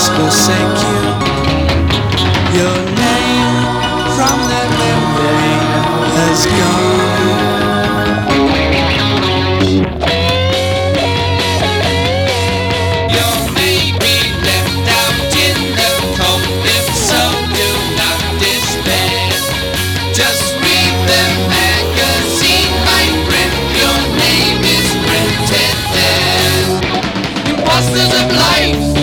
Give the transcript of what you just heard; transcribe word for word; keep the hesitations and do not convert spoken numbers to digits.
just forsake you. Your name from that memory has gone. You may be left out in the cold, if so do not despair. Just read the magazine, my friend, your name is printed there. Imposters of life